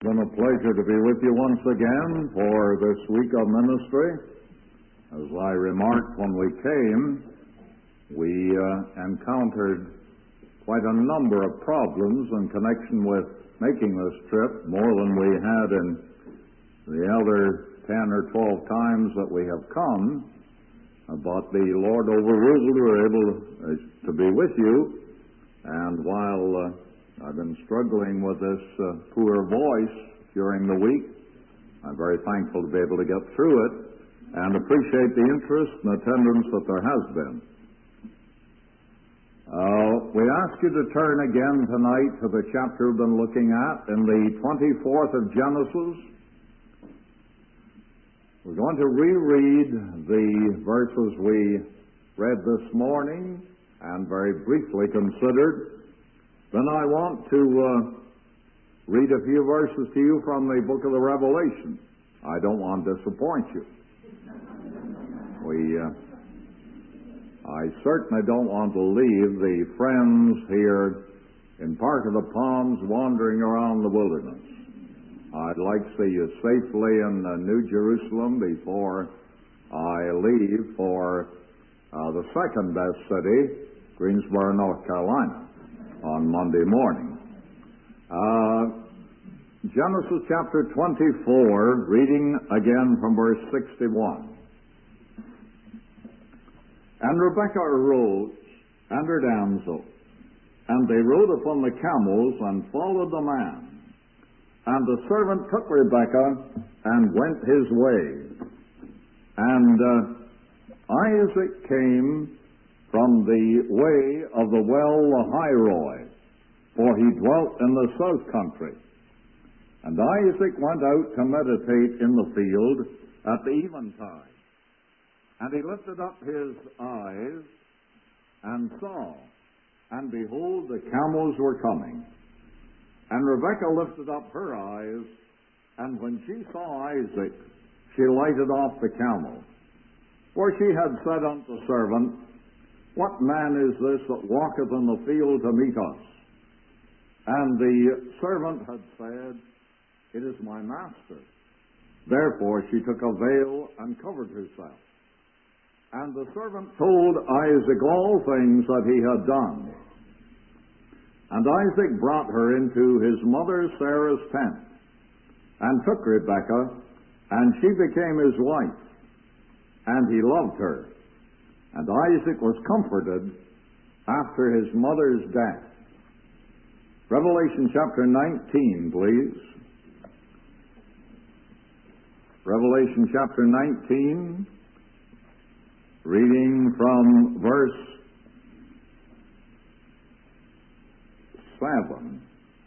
It's been a pleasure to be with you once again for this week of ministry. As I remarked when we came, we encountered quite a number of problems in connection with making this trip, more than we had in the other 10 or 12 times that we have come. But the Lord overruled, we were able to be with you, and while I've been struggling with this poor voice during the week, I'm very thankful to be able to get through it and appreciate the interest and attendance that there has been. We ask you to turn again tonight to the chapter we've been looking at in the 24th of Genesis. We're going to reread the verses we read this morning and very briefly considered. Then I want to read a few verses to you from the book of the Revelation. I don't want to disappoint you. I certainly don't want to leave the friends here in Park of the Palms wandering around the wilderness. I'd like to see you safely in New Jerusalem before I leave for the second best city, Greensboro, North Carolina, on Monday morning. Genesis chapter 24, reading again from verse 61. And Rebekah arose, and her damsel, and they rode upon the camels, and followed the man. And the servant took Rebekah, and went his way. And Isaac came from the way of the well Lahairoi, for he dwelt in the south country. And Isaac went out to meditate in the field at the eventide. And he lifted up his eyes and saw, and behold, the camels were coming. And Rebekah lifted up her eyes, and when she saw Isaac, she lighted off the camel. For she had said unto the servant, What man is this that walketh in the field to meet us? And the servant had said, It is my master. Therefore she took a veil and covered herself. And the servant told Isaac all things that he had done. And Isaac brought her into his mother Sarah's tent, and took Rebekah, and she became his wife. And he loved her. And Isaac was comforted after his mother's death. Revelation chapter 19, please. Revelation chapter 19, reading from verse 7.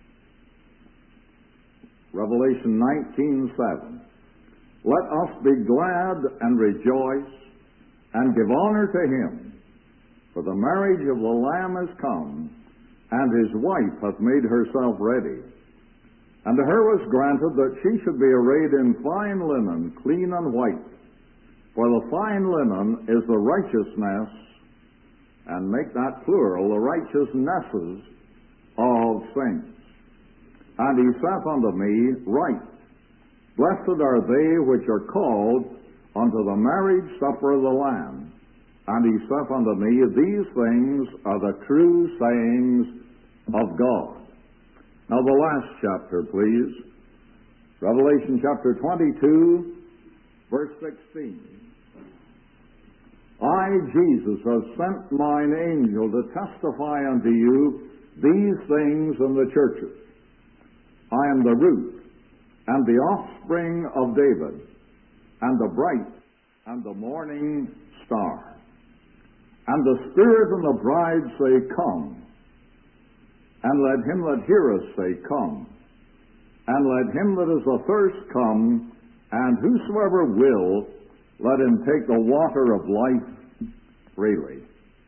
Revelation 19:7. Let us be glad and rejoice and give honor to him, for the marriage of the Lamb is come, and his wife hath made herself ready. And to her was granted that she should be arrayed in fine linen, clean and white. For the fine linen is the righteousness, and make that plural, the righteousnesses of saints. And he saith unto me, Write, Blessed are they which are called unto the marriage supper of the Lamb. And he saith unto me, These things are the true sayings of God. Now the last chapter, please. Revelation chapter 22, verse 16. I, Jesus, have sent mine angel to testify unto you these things in the churches. I am the root and the offspring of David, and the bright and the morning star. And the Spirit and the bride say, Come. And let him that heareth say, Come. And let him that is athirst come, and whosoever will, let him take the water of life freely.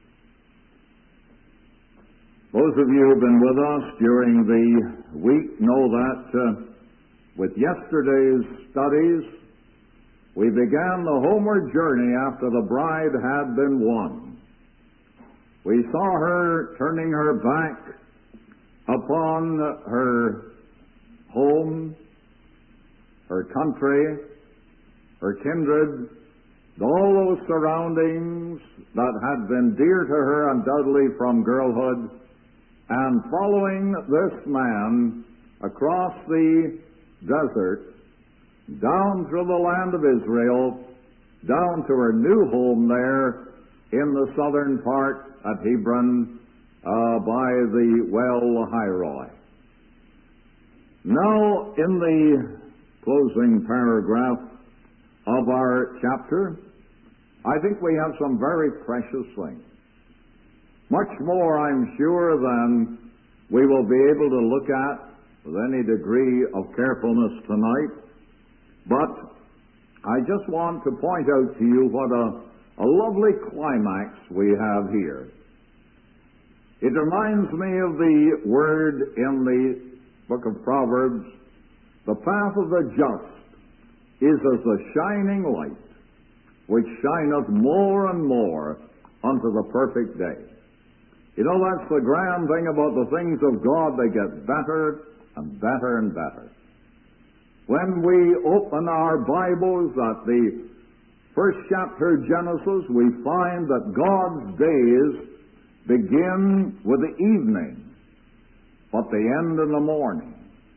Those of you who have been with us during the week know that with yesterday's studies, we began the homeward journey after the bride had been won. We saw her turning her back upon her home her country, her kindred, all those surroundings that had been dear to her undoubtedly from girlhood, and following this man across the desert, down through the land of Israel, down to her new home there in the southern part at Hebron by the well Lahairoi. Now, in the closing paragraph of our chapter, I think we have some very precious things. Much more, I'm sure, than we will be able to look at with any degree of carefulness tonight. But I just want to point out to you what a lovely climax we have here. It reminds me of the word in the book of Proverbs, "The path of the just is as the shining light, which shineth more and more unto the perfect day." You know, that's the grand thing about the things of God. They get better and better and better. When we open our Bibles at the first chapter of Genesis, we find that God's days begin with the evening, but they end in the morning.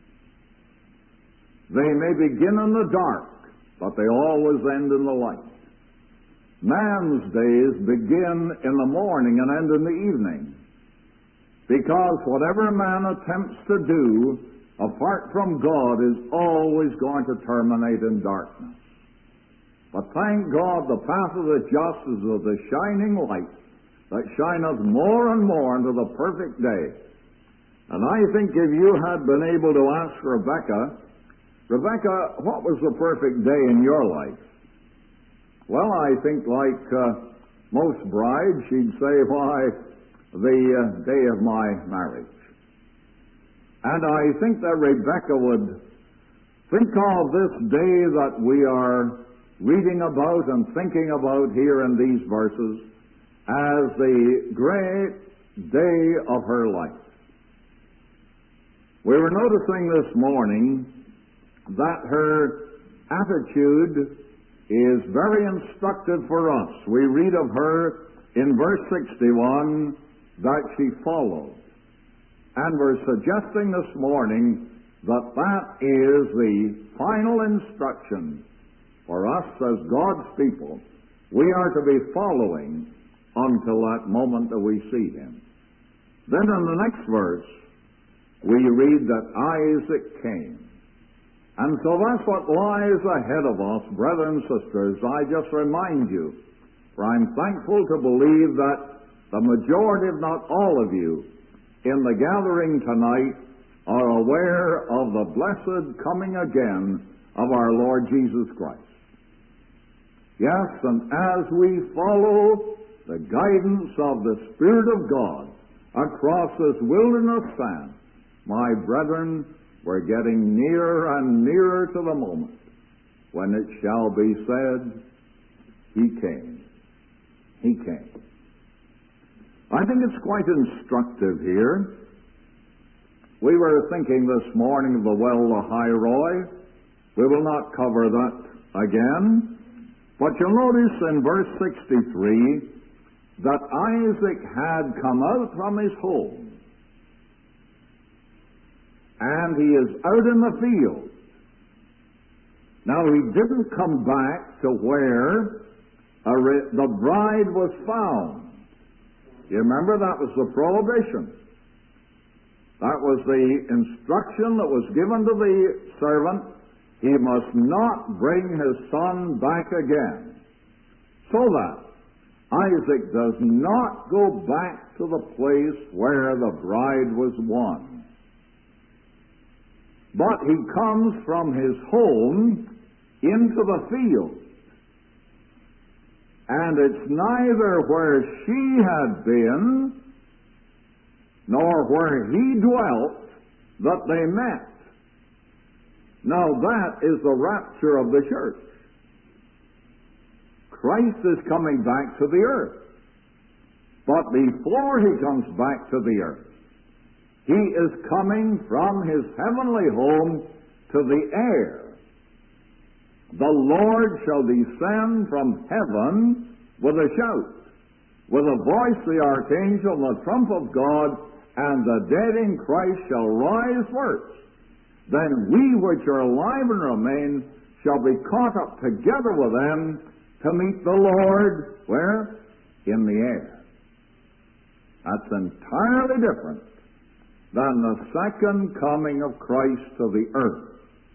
They may begin in the dark, but they always end in the light. Man's days begin in the morning and end in the evening, because whatever man attempts to do apart from God is always going to terminate in darkness. But thank God, the path of the just is of the shining light that shineth more and more into the perfect day. And I think if you had been able to ask Rebecca, what was the perfect day in your life? Well, I think like most brides, she'd say, why, the day of my marriage. And I think that Rebecca would think of this day that we are reading about and thinking about here in these verses as the great day of her life. We were noticing this morning that her attitude is very instructive for us. We read of her in verse 61 that she followed. And we're suggesting this morning that that is the final instruction for us as God's people. We are to be following until that moment that we see Him. Then in the next verse, we read that Isaac came. And so that's what lies ahead of us, brothers and sisters. I just remind you, for I'm thankful to believe that the majority, if not all of you, in the gathering tonight are aware of the blessed coming again of our Lord Jesus Christ. Yes, and as we follow the guidance of the Spirit of God across this wilderness sand, my brethren, we're getting nearer and nearer to the moment when it shall be said, He came. He came. I think it's quite instructive here. We were thinking this morning of the well Lahairoi. We will not cover that again. But you'll notice in verse 63 that Isaac had come out from his home. And he is out in the field. Now, he didn't come back to where the bride was found. You remember, that was the prohibition. That was the instruction that was given to the servant. He must not bring his son back again. So that Isaac does not go back to the place where the bride was won. But he comes from his home into the field. And it's neither where she had been nor where he dwelt that they met. Now that is the rapture of the church. Christ is coming back to the earth. But before he comes back to the earth, he is coming from his heavenly home to the air. the Lord shall descend from heaven with a shout, with a voice of the archangel, and the trump of God, and the dead in Christ shall rise first. Then we which are alive and remain shall be caught up together with them to meet the Lord, where? In the air. That's entirely different than the second coming of Christ to the earth.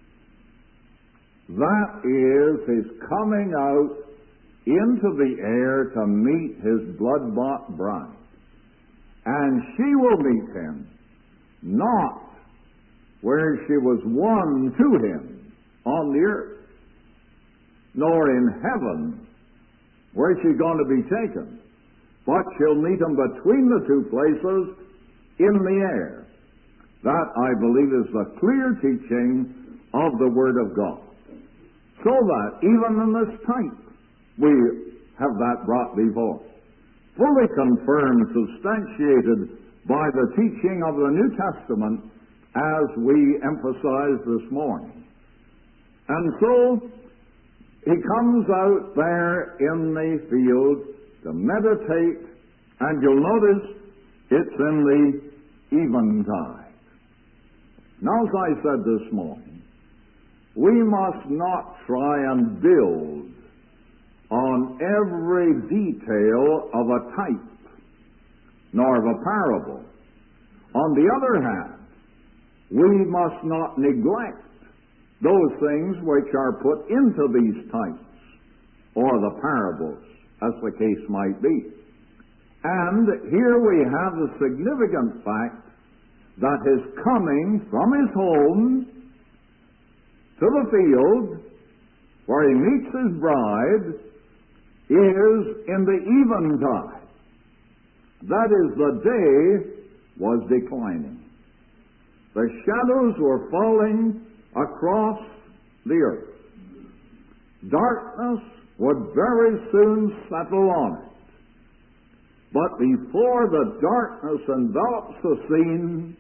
That is His coming out into the air to meet His blood-bought bride. And she will meet Him, not where she was won to Him on the earth, nor in heaven, where she's going to be taken, but she'll meet Him between the two places in the air. That, I believe, is the clear teaching of the Word of God. So that, even in this type, we have that brought before. Fully confirmed, substantiated by the teaching of the New Testament, as we emphasized this morning. And so, He comes out there in the field to meditate, and you'll notice it's in the eventide. Now, as I said this morning, we must not try and build on every detail of a type, nor of a parable. On the other hand, we must not neglect those things which are put into these types, or the parables, as the case might be. And here we have the significant fact that His coming from His home to the field, where He meets His bride, is in the eventide. That is, the day was declining. The shadows were falling across the earth. Darkness would very soon settle on it. But before the darkness envelops the scene,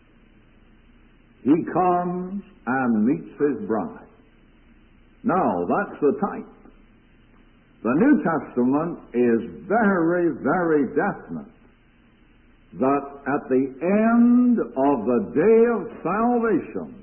He comes and meets His bride. Now, that's the type. The New Testament is very, very definite that at the end of the day of salvation,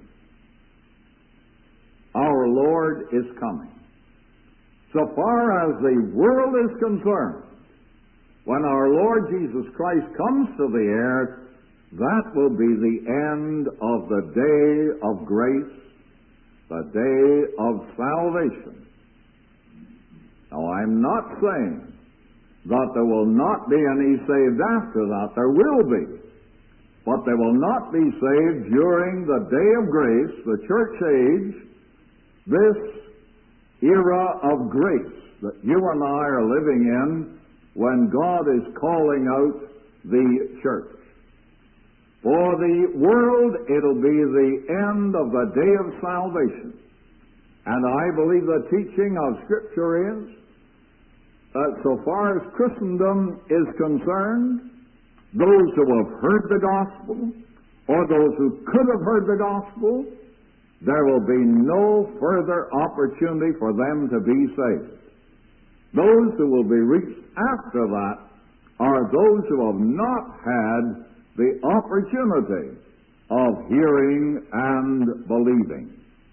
our Lord is coming. So far as the world is concerned, when our Lord Jesus Christ comes to the earth, that will be the end of the day of grace, the day of salvation. Now, I'm not saying that there will not be any saved after that. There will be. But they will not be saved during the day of grace, the church age, this era of grace that you and I are living in when God is calling out the church. For the world, it'll be the end of the day of salvation. And I believe the teaching of Scripture is that so far as Christendom is concerned, those who have heard the gospel, or those who could have heard the gospel, there will be no further opportunity for them to be saved. Those who will be reached after that are those who have not had the opportunity of hearing and believing.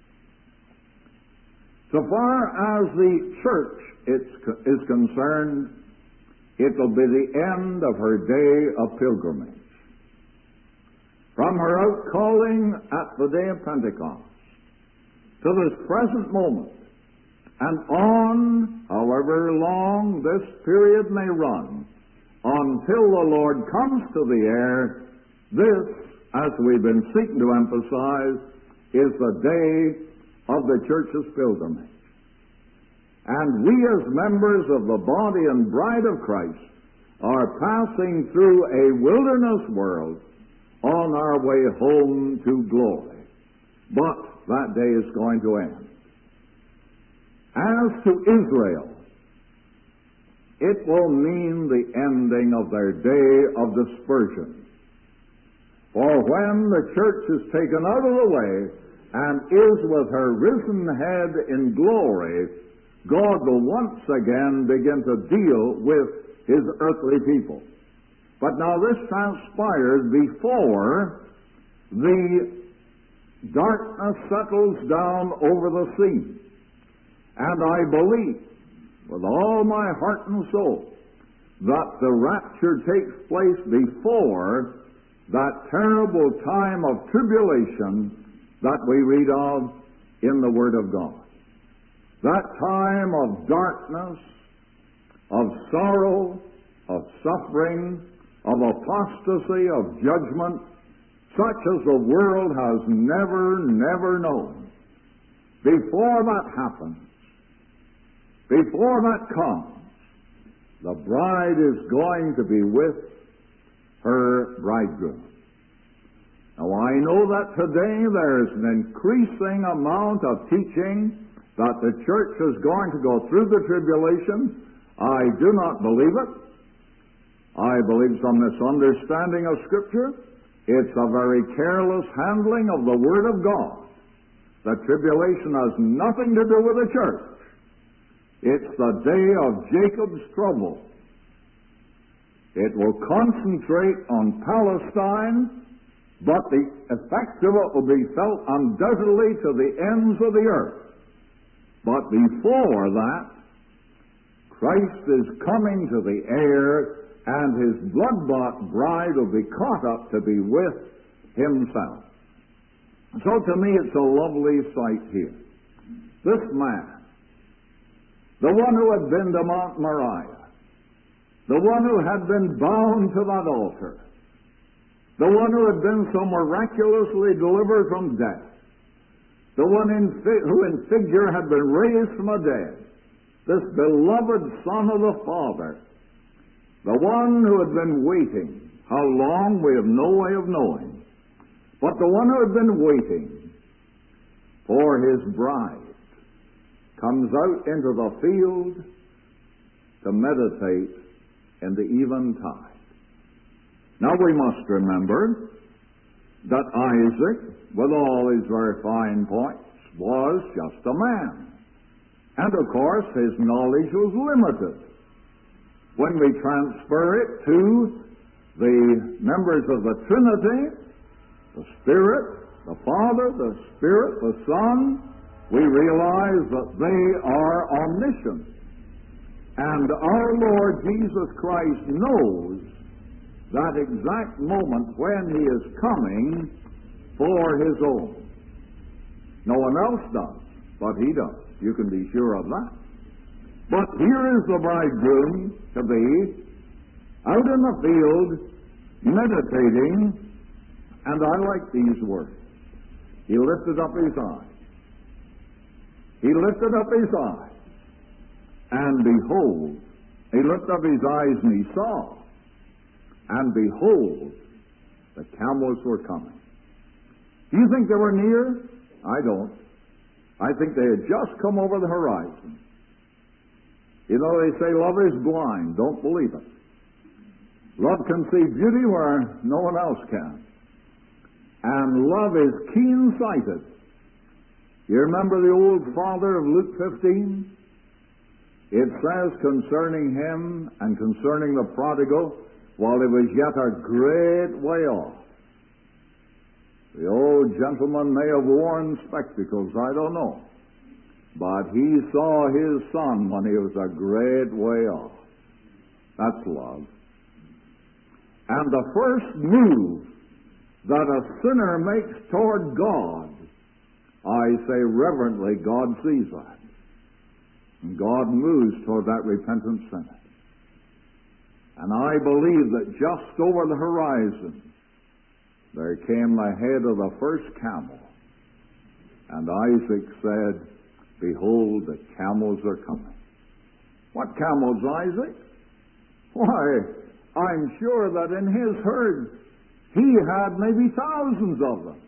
So far as the church is concerned, it will be the end of her day of pilgrimage. From her outcalling at the day of Pentecost to this present moment, and on, however long this period may run, until the Lord comes to the air, this, as we've been seeking to emphasize, is the day of the church's pilgrimage. And we as members of the body and bride of Christ are passing through a wilderness world on our way home to glory. But that day is going to end. As to Israel, it will mean the ending of their day of dispersion. For when the church is taken out of the way and is with her risen head in glory, God will once again begin to deal with His earthly people. But now this transpires before the darkness settles down over the sea. And I believe with all my heart and soul that the rapture takes place before that terrible time of tribulation that we read of in the Word of God. That time of darkness, of sorrow, of suffering, of apostasy, of judgment, such as the world has never known. Before that happens, before that comes, the bride is going to be with her bridegroom. Now, I know that today there's an increasing amount of teaching that the church is going to go through the tribulation. I do not believe it. I believe some misunderstanding of Scripture. It's a very careless handling of the Word of God. The tribulation has nothing to do with the church. It's the day of Jacob's trouble. It will concentrate on Palestine, but the effects of it will be felt undoubtedly to the ends of the earth. But before that, Christ is coming to the air, and His blood-bought bride will be caught up to be with Himself. So to me it's a lovely sight here. This man, the one who had been to Mount Moriah, the one who had been bound to that altar, the one who had been so miraculously delivered from death, the one who in figure had been raised from the dead, this beloved Son of the Father, the one who had been waiting, how long we have no way of knowing, but the one who had been waiting for His bride, comes out into the field to meditate in the eventide. Now we must remember that Isaac, with all his very fine points, was just a man. And of course his knowledge was limited. When we transfer it to the members of the Trinity, the Spirit, the Father, the Spirit, the Son, we realize that they are omniscient. And our Lord Jesus Christ knows that exact moment when He is coming for His own. No one else does, but He does. You can be sure of that. But here is the bridegroom to be out in the field meditating, and I like these words. He lifted up His eyes. He lifted up His eyes, and behold, He lifted up His eyes and He saw, and behold, the camels were coming. Do you think they were near? I don't. I think they had just come over the horizon. You know, they say love is blind. Don't believe it. Love can see beauty where no one else can. And love is keen-sighted. You remember the old father of Luke 15? It says concerning him and concerning the prodigal, while he was yet a great way off. The old gentleman may have worn spectacles, I don't know. But he saw his son when he was a great way off. That's love. And the first move that a sinner makes toward God, I say reverently, God sees that. And God moves toward that repentant sinner. And I believe that just over the horizon, there came the head of the first camel. And Isaac said, behold, the camels are coming. What camels, Isaac? Why, I'm sure that in his herd he had maybe thousands of them.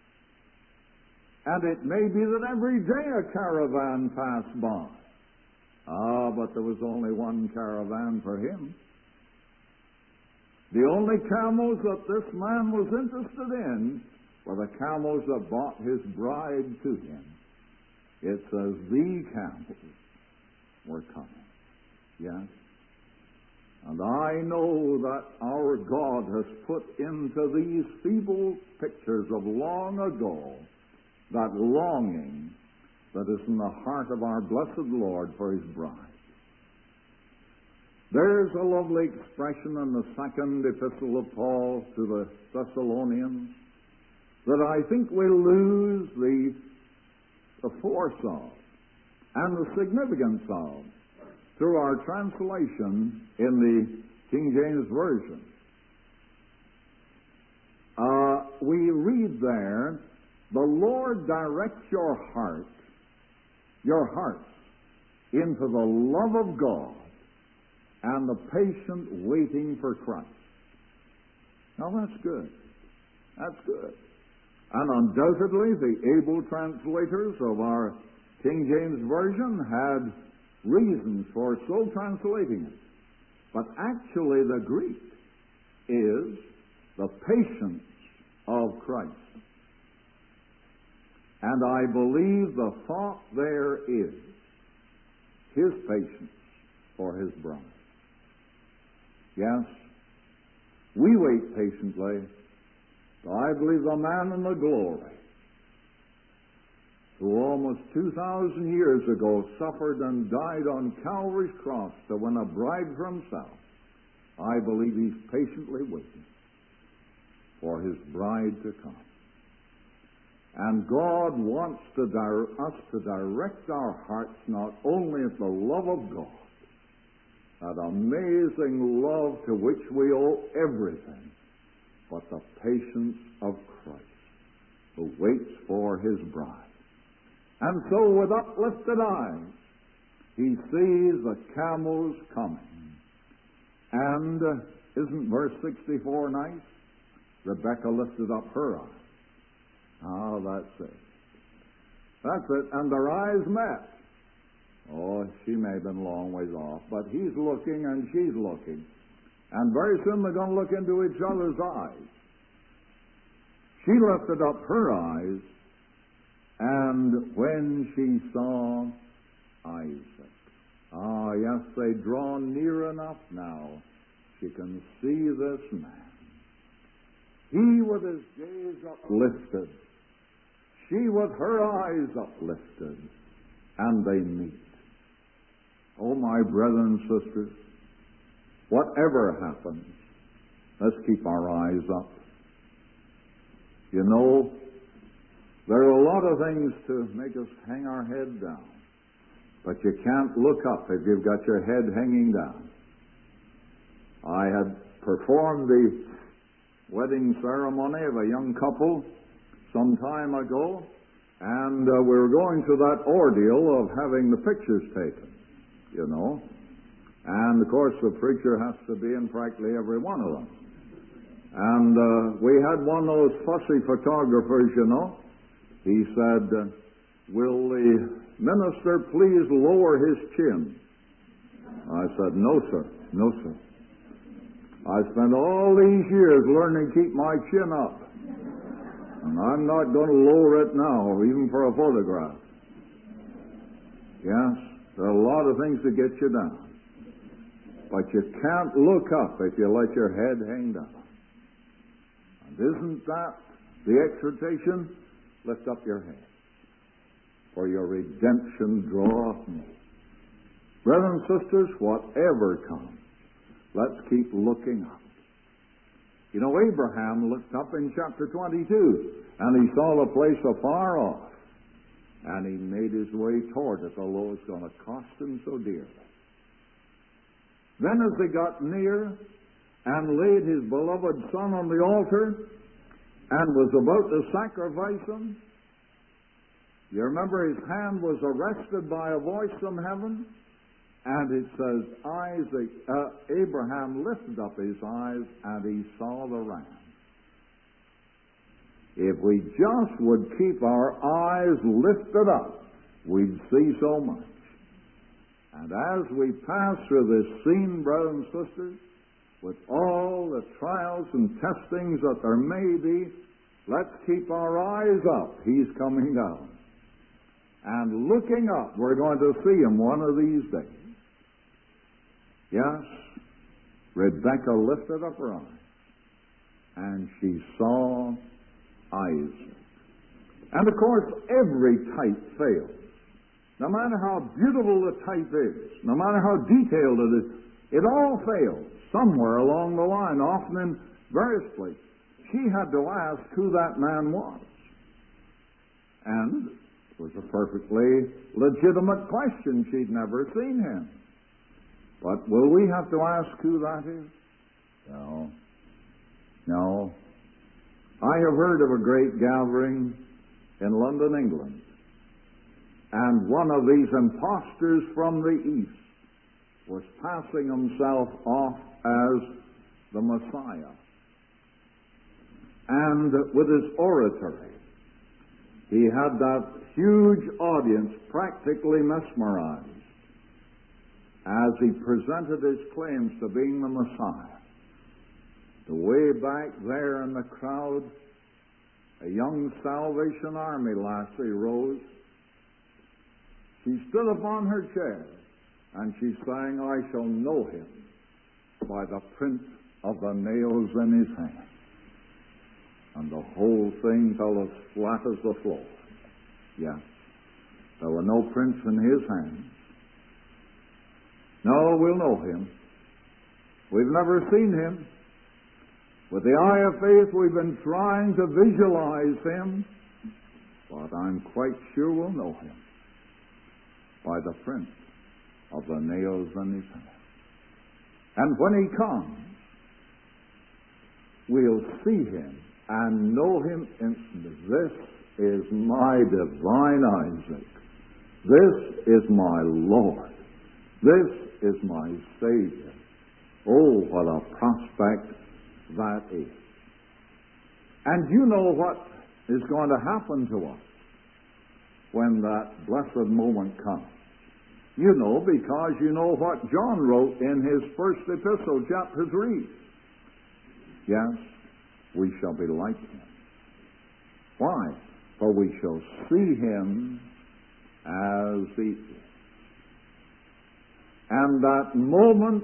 And it may be that every day a caravan passed by. Ah, but there was only one caravan for him. The only camels that this man was interested in for the camels that brought his bride to him. It says the camels were coming. Yes? And I know that our God has put into these feeble pictures of long ago that longing that is in the heart of our blessed Lord for his bride. There's a lovely expression in the second epistle of Paul to the Thessalonians that I think we lose the force of and the significance of through our translation in the King James Version. We read there, the Lord directs your hearts into the love of God and the patient waiting for Christ. Now that's good. That's good. And undoubtedly the able translators of our King James Version had reasons for so translating it. But actually the Greek is the patience of Christ. And I believe the thought there is his patience for his bride. Yes, we wait patiently. I believe the man in the glory who almost 2,000 years ago suffered and died on Calvary's cross to win a bride for himself, I believe he's patiently waiting for his bride to come. And God wants us to direct our hearts not only at the love of God, that amazing love to which we owe everything, but the patience of Christ, who waits for his bride. And so with uplifted eyes, he sees the camels coming. And isn't verse 64 nice? Rebekah lifted up her eyes. Oh, that's it. That's it. And their eyes met. Oh, she may have been a long ways off, but he's looking and she's looking. And very soon they're going to look into each other's eyes. She lifted up her eyes, and when she saw Isaac, yes, they draw near enough now. She can see this man. He with his gaze uplifted, she with her eyes uplifted, and they meet. Oh, my brethren and sisters, whatever happens, let's keep our eyes up. You know, there are a lot of things to make us hang our head down, but you can't look up if you've got your head hanging down. I had performed the wedding ceremony of a young couple some time ago, and we were going through that ordeal of having the pictures taken, you know. And, of course, the preacher has to be in practically every one of them. And we had one of those fussy photographers, you know. He said, will the minister please lower his chin? I said, no, sir. No, sir. I spent all these years learning to keep my chin up. And I'm not going to lower it now, even for a photograph. Yes, there are a lot of things that get you down. But you can't look up if you let your head hang down. And isn't that the exhortation? Lift up your head, for your redemption draweth near. Brothers and sisters, whatever comes, let's keep looking up. You know, Abraham looked up in chapter 22, and he saw the place afar off, and he made his way toward it, although it's going to cost him so dearly. Then as they got near and laid his beloved son on the altar and was about to sacrifice him, you remember his hand was arrested by a voice from heaven, and it says, Abraham lifted up his eyes and he saw the ram. If we just would keep our eyes lifted up, we'd see so much. And as we pass through this scene, brothers and sisters, with all the trials and testings that there may be, Let's keep our eyes up. He's coming down. And looking up, we're going to see him one of these days. Yes, Rebekah lifted up her eyes, and she saw Isaac. And of course, every type fails. No matter how beautiful the type is, no matter how detailed it is, it all fails somewhere along the line, often in various places. She had to ask who that man was. And it was a perfectly legitimate question. She'd never seen him. But will we have to ask who that is? No. No. I have heard of a great gathering in London, England. And one of these impostors from the East was passing himself off as the Messiah. And with his oratory, he had that huge audience practically mesmerized as he presented his claims to being the Messiah. The way back there in the crowd, a young Salvation Army lassie rose. She stood upon her chair, and she sang, "I shall know him by the print of the nails in his hands." And the whole thing fell as flat as the floor. Yes, there were no prints in his hands. No, we'll know him. We've never seen him. With the eye of faith, we've been trying to visualize him, but I'm quite sure we'll know him by the print of the nails in his hands. And when he comes, we'll see him and know him instantly. This is my divine Isaac. This is my Lord. This is my Savior. Oh, what a prospect that is. And you know what is going to happen to us when that blessed moment comes. You know, because you know what John wrote in his first epistle, chapter 3. Yes, we shall be like him. Why? For we shall see him as he is. And that moment,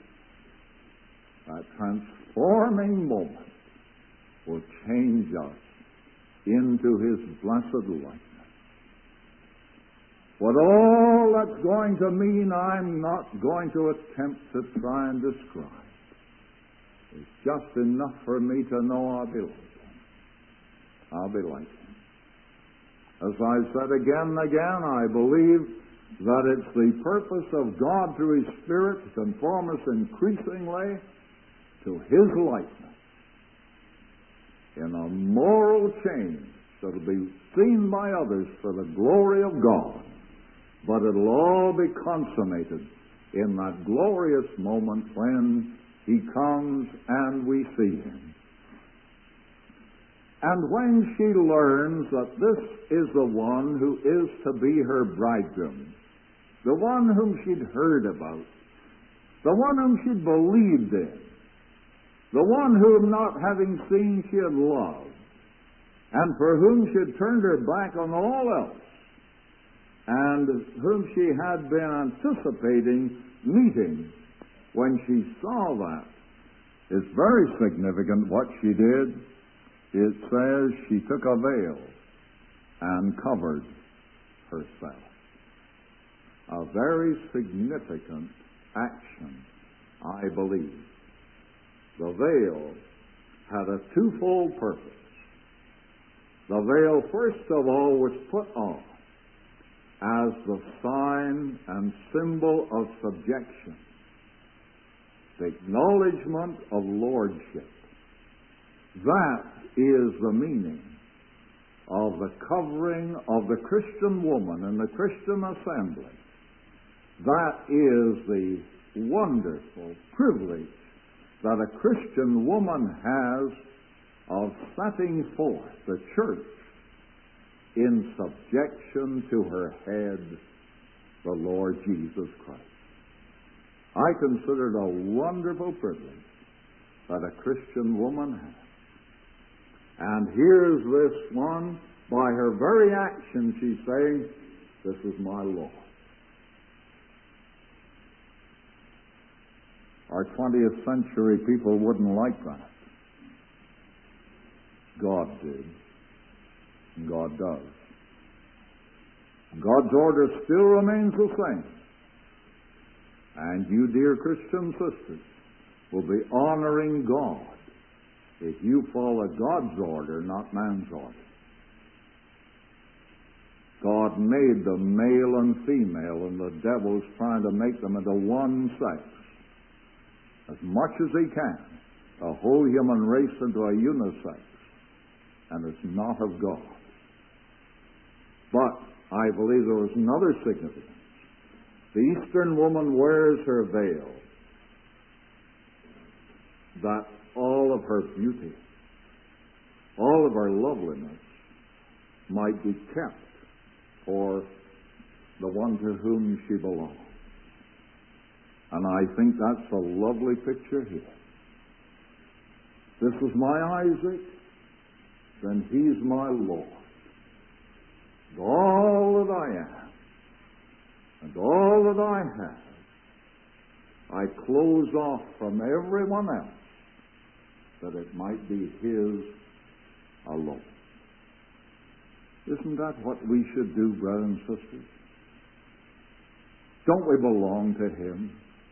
that transforming moment, will change us into his blessed likeness. What all that's going to mean, I'm not going to attempt to try and describe. It's just enough for me to know I'll be like him. I'll be like him. As I said again and again, I believe that it's the purpose of God through his Spirit to conform us increasingly to his likeness in a moral change that will be seen by others for the glory of God. But it'll all be consummated in that glorious moment when he comes and we see him. And when she learns that this is the one who is to be her bridegroom, the one whom she'd heard about, the one whom she'd believed in, the one whom, not having seen, she had loved, and for whom she had turned her back on all else, and whom she had been anticipating meeting, when she saw that, it's very significant what she did. It says she took a veil and covered herself. A very significant action, I believe. The veil had a twofold purpose. The veil, first of all, was put on as the sign and symbol of subjection, the acknowledgement of lordship. That is the meaning of the covering of the Christian woman in the Christian assembly. That is the wonderful privilege that a Christian woman has of setting forth the church in subjection to her head, the Lord Jesus Christ. I consider it a wonderful privilege that a Christian woman has. And here's this one, by her very action, she's saying, this is my Lord. Our 20th century people wouldn't like that. God did. And God does. God's order still remains the same. And you, dear Christian sisters, will be honoring God if you follow God's order, not man's order. God made them male and female, and the devil's trying to make them into one sex as much as he can, the whole human race into a unisex, and it's not of God. But I believe there was another significance. The Eastern woman wears her veil that all of her beauty, all of her loveliness might be kept for the one to whom she belongs. And I think that's a lovely picture here. This is my Isaac, then he's my Lord. And all that I am, and all that I have, I close off from everyone else, that it might be his alone. Isn't that what we should do, brothers and sisters? Don't we belong to him?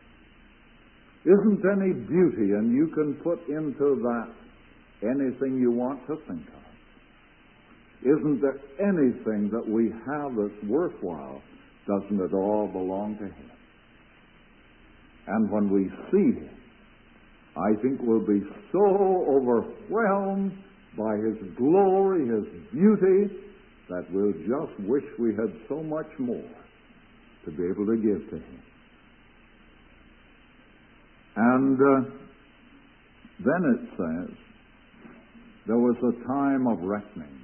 Isn't any beauty, and you can put into that anything you want to think of. Isn't there anything that we have that's worthwhile? Doesn't it all belong to him? And when we see him, I think we'll be so overwhelmed by his glory, his beauty, that we'll just wish we had so much more to be able to give to him. And then it says, there was a time of reckoning.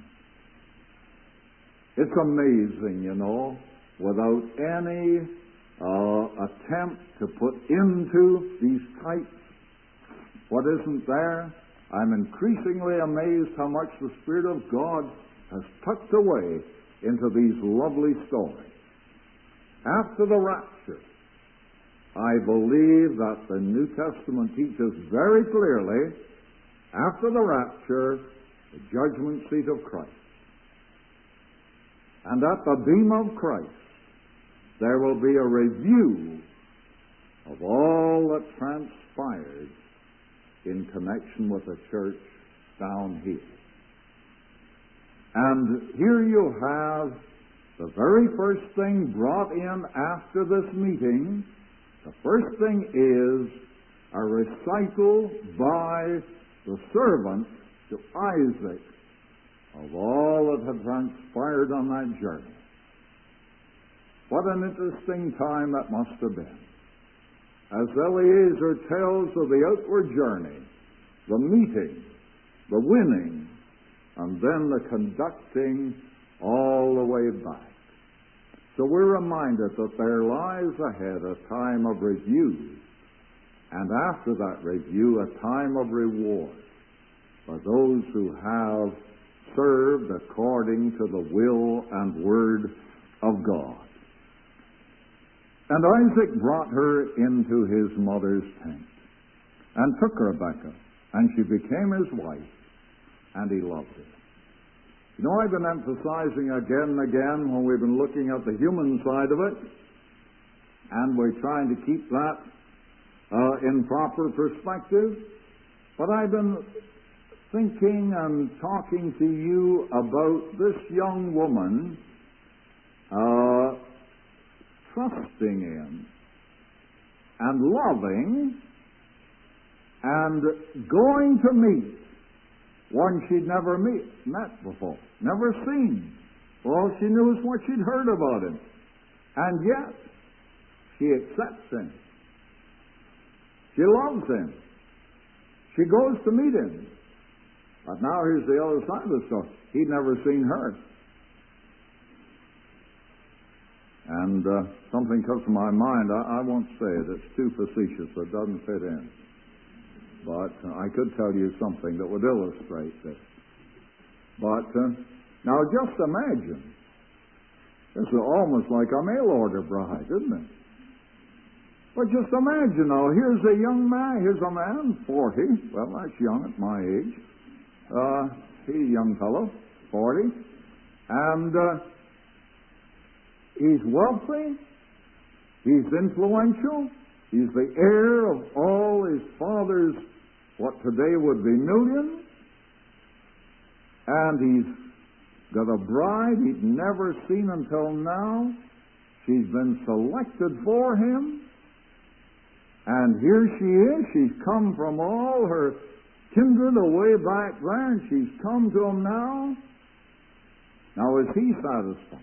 It's amazing, you know, without any attempt to put into these types what isn't there. I'm increasingly amazed how much the Spirit of God has tucked away into these lovely stories. After the rapture, I believe that the New Testament teaches very clearly, after the rapture, the judgment seat of Christ. And at the beam of Christ, there will be a review of all that transpired in connection with the church down here. And here you have the very first thing brought in after this meeting. The first thing is a recital by the servant to Isaac of all that had transpired on that journey. What an interesting time that must have been. As Eliezer tells of the outward journey, the meeting, the winning, and then the conducting all the way back. So we're reminded that there lies ahead a time of review, and after that review, a time of reward for those who have served according to the will and word of God. And Isaac brought her into his mother's tent, and took Rebekah, and she became his wife, and he loved her. You know, I've been emphasizing again and again when we've been looking at the human side of it, and we're trying to keep that in proper perspective, but I've been thinking and talking to you about this young woman trusting in and loving and going to meet one she'd never met before, never seen. All she knew is what she'd heard about him. And yet, she accepts him. She loves him. She goes to meet him. But now here's the other side of the story. He'd never seen her. And something comes to my mind. I won't say it. It's too facetious. It doesn't fit in. But I could tell you something that would illustrate this. But now just imagine. This is almost like a mail order bride, isn't it? But just imagine now, here's a young man, here's a man, 40. Well, that's young at my age. He's a young fellow, 40. And he's wealthy. He's influential. He's the heir of all his father's, what today would be millions. And he's got a bride he'd never seen until now. She's been selected for him. And here she is. She's come from all her kindred away back there, and she's come to him now. Now, is he satisfied?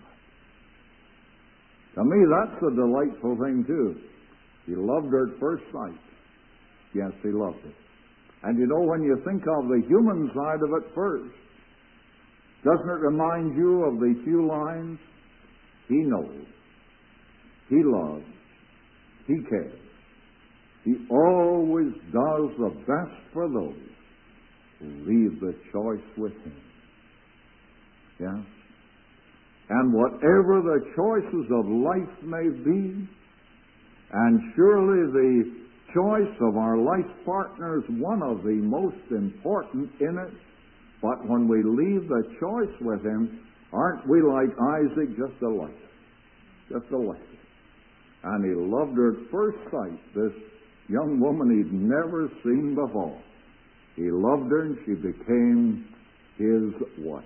To me, that's a delightful thing, too. He loved her at first sight. Yes, he loved her. And you know, when you think of the human side of it first, doesn't it remind you of the few lines? He knows. He loves. He cares. He always does the best for those who leave the choice with him. Yes? And whatever the choices of life may be, and surely the choice of our life partner is one of the most important in it, but when we leave the choice with him, aren't we like Isaac, just delighted? Just delighted. And he loved her at first sight, this young woman he'd never seen before. He loved her and she became his wife.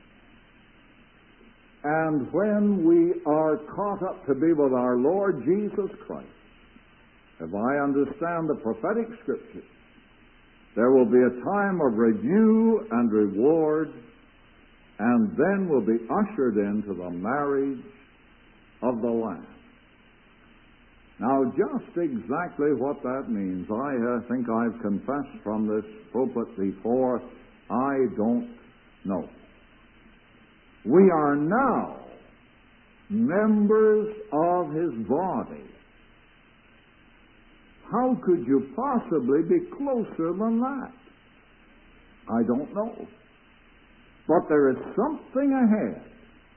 And when we are caught up to be with our Lord Jesus Christ, if I understand the prophetic scriptures, there will be a time of review and reward, and then we'll be ushered into the marriage of the Lamb. Now, just exactly what that means, I think I've confessed from this pulpit before, I don't know. We are now members of his body. How could you possibly be closer than that? I don't know. But there is something ahead.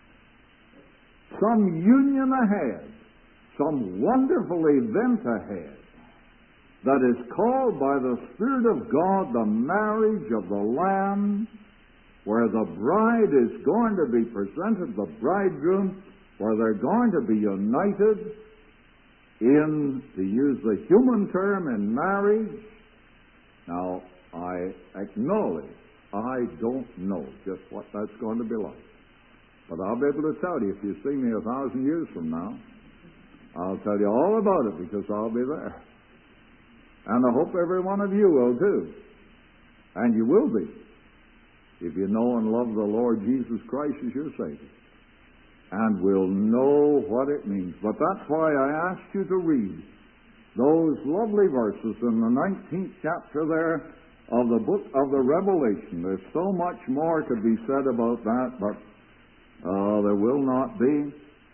Some union ahead. Some wonderful event ahead that is called by the Spirit of God the marriage of the Lamb, where the bride is going to be presented, the bridegroom, where they're going to be united in, to use the human term, in marriage. Now, I acknowledge I don't know just what that's going to be like. But I'll be able to tell you if you see me 1,000 years from now. I'll tell you all about it because I'll be there. And I hope every one of you will too. And you will be, if you know and love the Lord Jesus Christ as your Savior. And will know what it means. But that's why I asked you to read those lovely verses in the 19th chapter there of the book of the Revelation. There's so much more to be said about that, but there will not be.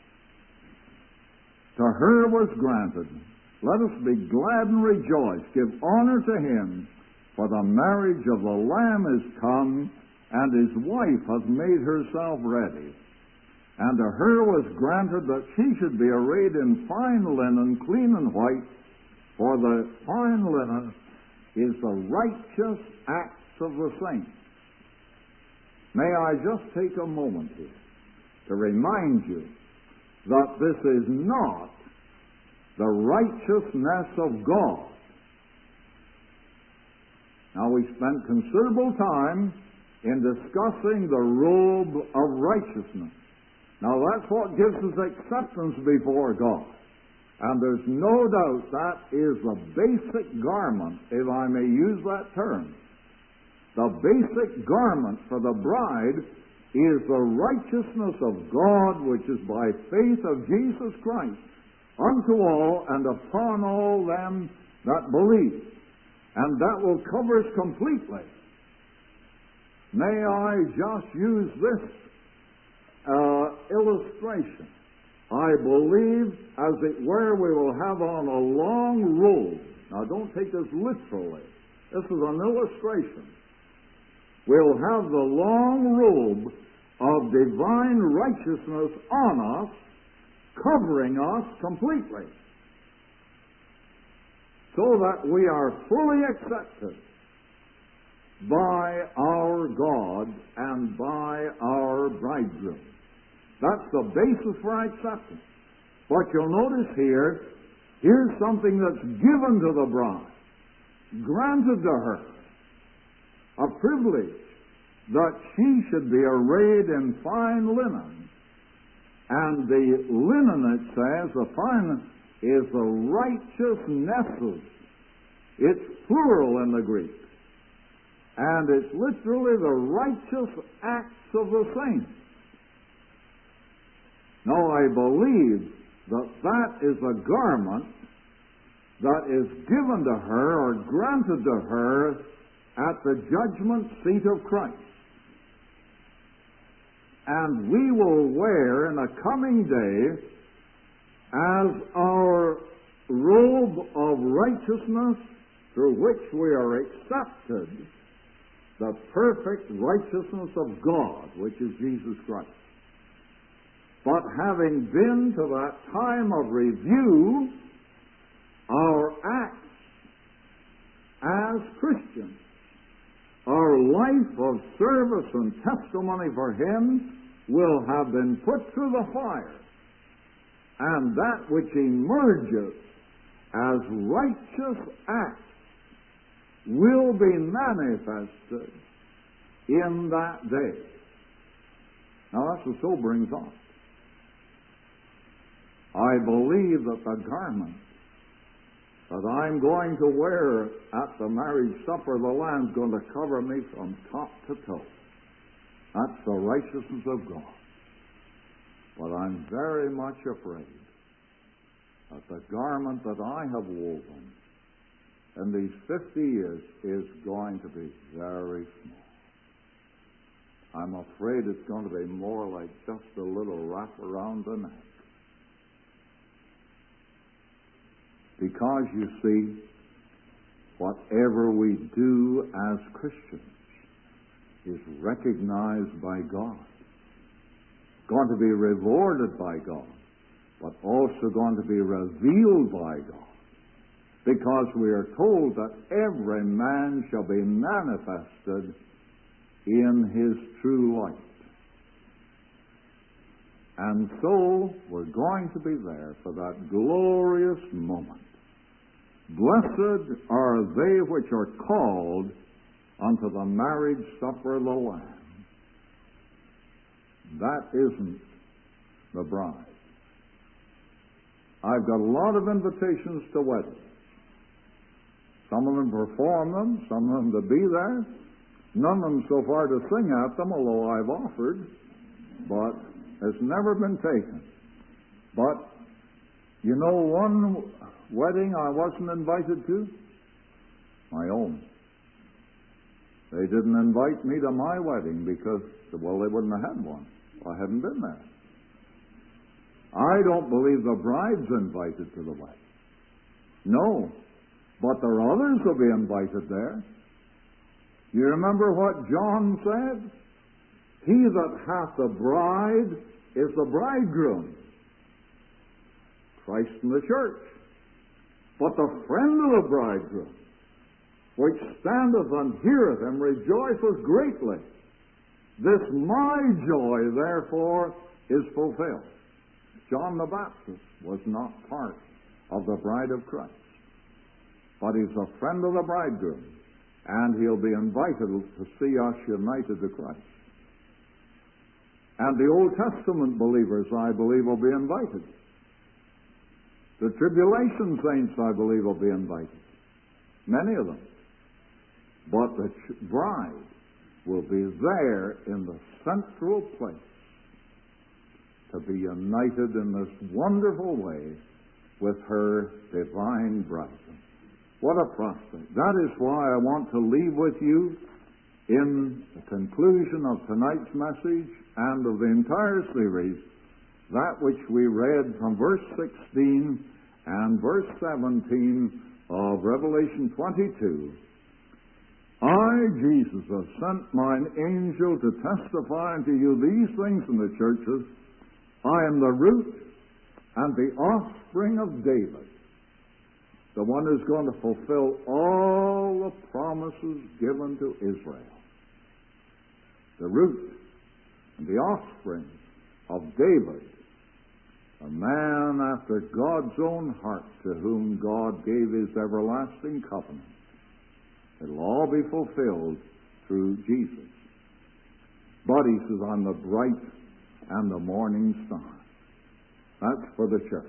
To her was granted, let us be glad and rejoice, give honor to him, for the marriage of the Lamb is come, and his wife hath made herself ready. And to her was granted that she should be arrayed in fine linen, clean and white, for the fine linen is the righteous acts of the saints. May I just take a moment here to remind you that this is not the righteousness of God. Now, we spent considerable time in discussing the robe of righteousness. Now, that's what gives us acceptance before God. And there's no doubt that is the basic garment, if I may use that term. The basic garment for the bride is the righteousness of God, which is by faith of Jesus Christ, unto all and upon all them that believe. And that will cover us completely. May I just use this illustration? I believe, as it were, we will have on a long robe. Now, don't take this literally. This is an illustration. we'll have the long robe of divine righteousness on us, covering us completely, so that we are fully accepted by our God and by our bridegroom. That's the basis for acceptance. But you'll notice here's something that's given to the bride, granted to her, a privilege that she should be arrayed in fine linen. And the linen, it says, the fine is the righteousnesses. It's plural in the Greek. And it's literally the righteous acts of the saints. Now, I believe that is a garment that is given to her or granted to her at the judgment seat of Christ. And we will wear in a coming day as our robe of righteousness through which we are accepted the perfect righteousness of God, which is Jesus Christ. But having been to that time of review, our acts as Christians, our life of service and testimony for Him will have been put through the fire, and that which emerges as righteous acts will be manifested in that day. Now that's a sobering thought. I believe that the garment that I'm going to wear at the marriage supper of the Lamb is going to cover me from top to toe. That's the righteousness of God. But I'm very much afraid that the garment that I have woven in these 50 years is going to be very small. I'm afraid it's going to be more like just a little wrap around the neck. Because, you see, whatever we do as Christians is recognized by God, going to be rewarded by God, but also going to be revealed by God, because we are told that every man shall be manifested in his true light. And so we're going to be there for that glorious moment. Blessed are they which are called unto the marriage supper of the Lamb. That isn't the bride. I've got a lot of invitations to weddings. Some of them perform them, some of them to be there. None of them so far to sing at them, although I've offered, but it's never been taken. But, you know, one wedding I wasn't invited to? My own. They didn't invite me to my wedding because, well, they wouldn't have had one. I hadn't been there. I don't believe the bride's invited to the wedding. No. But there are others will be invited there. You remember what John said? He that hath the bride is the bridegroom. Christ and the church. But the friend of the bridegroom, which standeth and heareth him, rejoiceth greatly. This my joy, therefore, is fulfilled. John the Baptist was not part of the bride of Christ. But he's a friend of the bridegroom, and he'll be invited to see us united to Christ. And the Old Testament believers, I believe, will be invited. The tribulation saints, I believe, will be invited. Many of them. But the bride will be there in the central place to be united in this wonderful way with her divine bridegroom. What a prospect. That is why I want to leave with you in the conclusion of tonight's message and of the entire series that which we read from verse 16 and verse 17 of Revelation 22. I, Jesus, have sent mine angel to testify unto you these things in the churches. I am the root and the offspring of David, the one who's going to fulfill all the promises given to Israel. The root and the offspring of David, a man after God's own heart, to whom God gave his everlasting covenant. It'll all be fulfilled through Jesus. But he says, I'm the bright and the morning star. That's for the church.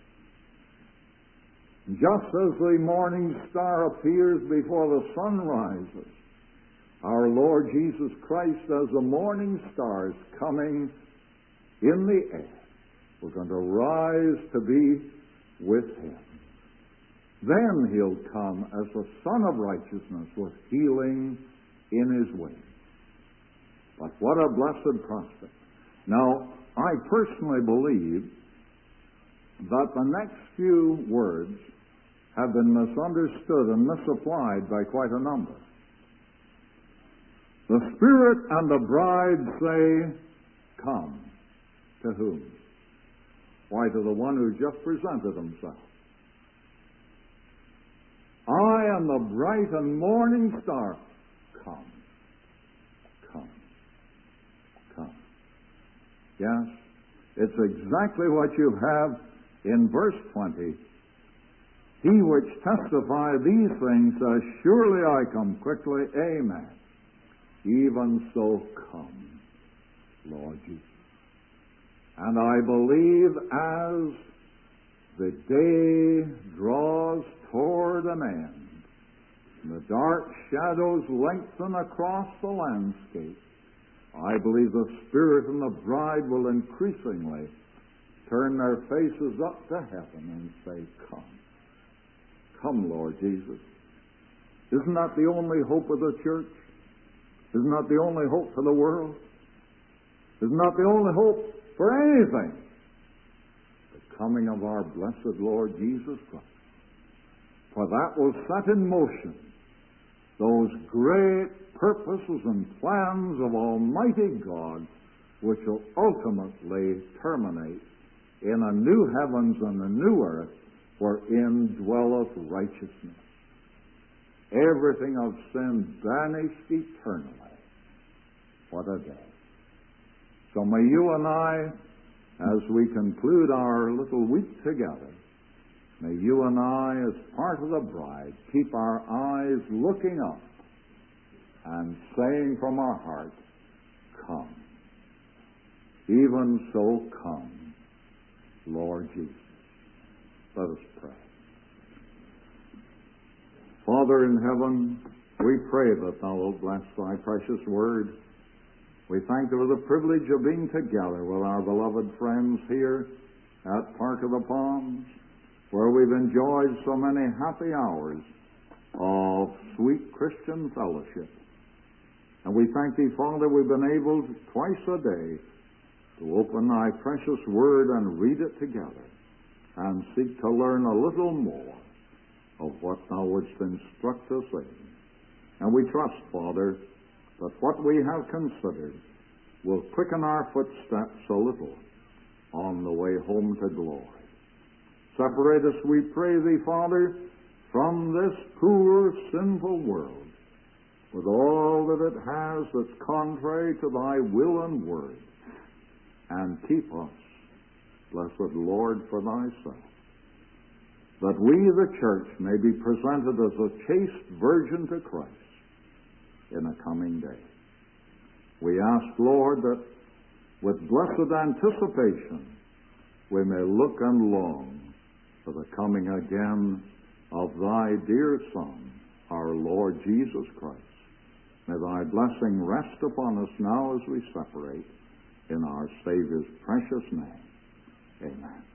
Just as the morning star appears before the sun rises, our Lord Jesus Christ, as the morning star, is coming in the air. We're going to rise to be with him. Then he'll come as the Son of Righteousness with healing in his wings. But what a blessed prospect. Now, I personally believe that the next few words have been misunderstood and misapplied by quite a number. The Spirit and the bride say, come. To whom? Why, to the one who just presented himself. I am the bright and morning star. Come. Come. Come. Yes, it's exactly what you have in verse 20. He which testify these things says, surely I come quickly. Amen. Even so come, Lord Jesus. And I believe as the day draws toward an end, and the dark shadows lengthen across the landscape, I believe the Spirit and the bride will increasingly turn their faces up to heaven and say, come. Come, Lord Jesus. Isn't that the only hope of the church? Isn't that the only hope for the world? Isn't that the only hope for anything? The coming of our blessed Lord Jesus Christ. For that will set in motion those great purposes and plans of Almighty God, which will ultimately terminate in a new heavens and a new earth wherein dwelleth righteousness. Everything of sin banished eternally. What a day. So may you and I, as we conclude our little week together, may you and I, as part of the bride, keep our eyes looking up and saying from our heart, come. Even so come, Lord Jesus. Let us pray. Father in heaven, we pray that thou wilt bless thy precious word. We thank thee for the privilege of being together with our beloved friends here at Park of the Palms, where we've enjoyed so many happy hours of sweet Christian fellowship. And we thank thee, Father, we've been able twice a day to open thy precious word and read it together and seek to learn a little more of what thou wouldst instruct us in. And we trust, Father, that what we have considered will quicken our footsteps a little on the way home to glory. Separate us, we pray thee, Father, from this poor, sinful world, with all that it has that's contrary to thy will and word, and keep us, blessed Lord, for thyself, that we, the church, may be presented as a chaste virgin to Christ in a coming day. We ask, Lord, that with blessed anticipation we may look and long for the coming again of thy dear Son, our Lord Jesus Christ. May thy blessing rest upon us now as we separate, in our Savior's precious name. Amen.